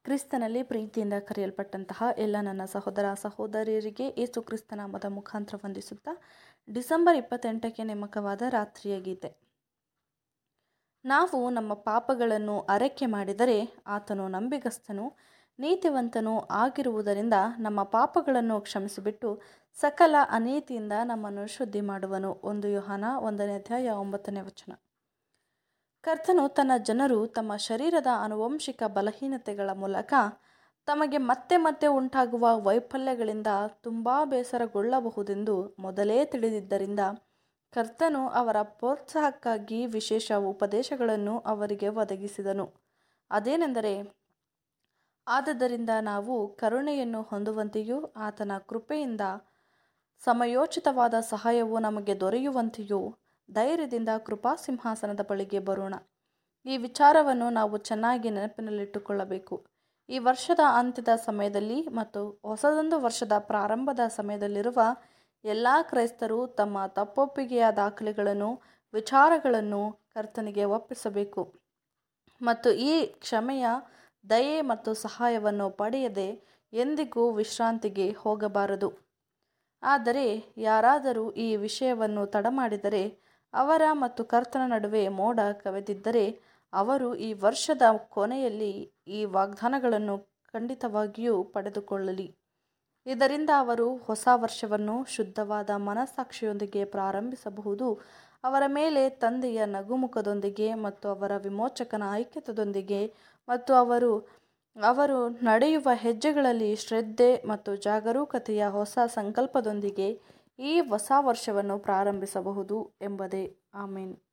ಕ್ರಿಸ್ತನಲ್ಲಿ ಪ್ರೀತಿಯಿಂದ ಕರೆಯಲ್ಪಟ್ಟಂತಹ ಎಲ್ಲ ನನ್ನ ಸಹೋದರ ಸಹೋದರಿಯರಿಗೆ ಯೇಸು ಕ್ರಿಸ್ತ ನಾಮದ ಮುಖಾಂತರ ವಂದಿಸುತ್ತಾ ಡಿಸೆಂಬರ್ 28ಕ್ಕೆ ನೇಮಕವಾದ ರಾತ್ರಿಯ ಗೀತೆ. ನಾವು ನಮ್ಮ ಪಾಪಗಳನ್ನು ಅರಿಕೆ ಮಾಡಿದರೆ ಆತನು ನಂಬಿಗಸ್ತನು ನೀತಿವಂತನೂ ಆಗಿರುವುದರಿಂದ ನಮ್ಮ ಪಾಪಗಳನ್ನು ಕ್ಷಮಿಸಿಬಿಟ್ಟು ಸಕಲ ಅನೀತಿಯಿಂದ ನಮ್ಮನ್ನು ಶುದ್ಧಿ ಮಾಡುವನು. 1 ಯೋಹಾನ 1ನೇ ಅಧ್ಯಾಯ 9ನೇ ವಚನ. ಕರ್ತನು ತನ್ನ ಜನರು ತಮ್ಮ ಶರೀರದ ಆನುವಂಶಿಕ ಬಲಹೀನತೆಗಳ ಮೂಲಕ ತಮಗೆ ಮತ್ತೆ ಮತ್ತೆ ಉಂಟಾಗುವ ವೈಫಲ್ಯಗಳಿಂದ ತುಂಬ ಬೇಸರಗೊಳ್ಳಬಹುದೆಂದು ಮೊದಲೇ ತಿಳಿದಿದ್ದರಿಂದ ಕರ್ತನು ಅವರ ಪ್ರೋತ್ಸಾಹಕ್ಕಾಗಿ ವಿಶೇಷ ಉಪದೇಶಗಳನ್ನು ಅವರಿಗೆ ಒದಗಿಸಿದನು. ಅದೇನೆಂದರೆ, ಆದದರಿಂದ ನಾವು ಕರುಣೆಯನ್ನು ಹೊಂದುವಂತೆಯೂ ಆತನ ಕೃಪೆಯಿಂದ ಸಮಯೋಚಿತವಾದ ಸಹಾಯವು ನಮಗೆ ದೊರೆಯುವಂತೆಯೂ ಧೈರ್ಯದಿಂದ ಕೃಪಾಸಿಂಹಾಸನದ ಬಳಿಗೆ ಬರೋಣ. ಈ ವಿಚಾರವನ್ನು ನಾವು ಚೆನ್ನಾಗಿ ನೆನಪಿನಲ್ಲಿಟ್ಟುಕೊಳ್ಳಬೇಕು. ಈ ವರ್ಷದ ಅಂತ್ಯದ ಸಮಯದಲ್ಲಿ ಮತ್ತು ಹೊಸದೊಂದು ವರ್ಷದ ಪ್ರಾರಂಭದ ಸಮಯದಲ್ಲಿರುವ ಎಲ್ಲ ಕ್ರೈಸ್ತರು ತಮ್ಮ ತಪ್ಪೊಪ್ಪಿಗೆಯ ದಾಖಲೆಗಳನ್ನು ವಿಚಾರಗಳನ್ನು ಕರ್ತನಿಗೆ ಒಪ್ಪಿಸಬೇಕು ಮತ್ತು ಈ ಕ್ಷಮೆಯ ದಯೆ ಮತ್ತು ಸಹಾಯವನ್ನು ಪಡೆಯದೆ ಎಂದಿಗೂ ವಿಶ್ರಾಂತಿಗೆ ಹೋಗಬಾರದು. ಆದರೆ ಯಾರಾದರೂ ಈ ವಿಷಯವನ್ನು ತಡಮಾಡಿದರೆ, ಅವರ ಮತ್ತು ಕರ್ತನ ನಡುವೆ ಮೋಡ ಕವಿದಿದ್ದರೆ, ಅವರು ಈ ವರ್ಷದ ಕೊನೆಯಲ್ಲಿ ಈ ವಾಗ್ದಾನಗಳನ್ನು ಖಂಡಿತವಾಗಿಯೂ ಪಡೆದುಕೊಳ್ಳಲಿ. ಇದರಿಂದ ಅವರು ಹೊಸ ವರ್ಷವನ್ನು ಶುದ್ಧವಾದ ಮನಸ್ಸಾಕ್ಷಿಯೊಂದಿಗೆ ಪ್ರಾರಂಭಿಸಬಹುದು. ಅವರ ಮೇಲೆ ತಂದೆಯ ನಗುಮುಖದೊಂದಿಗೆ ಮತ್ತು ಅವರ ವಿಮೋಚಕನ ಐಕ್ಯತೆಯೊಂದಿಗೆ ಮತ್ತು ಅವರು ನಡೆಯುವ ಹೆಜ್ಜೆಗಳಲ್ಲಿ ಶ್ರದ್ಧೆ ಮತ್ತು ಜಾಗರೂಕತೆಯ ಹೊಸ ಸಂಕಲ್ಪದೊಂದಿಗೆ ಈ ಹೊಸ ವರ್ಷವನ್ನು ಪ್ರಾರಂಭಿಸಬಹುದು ಎಂಬುದೇ. ಆಮೆನ್.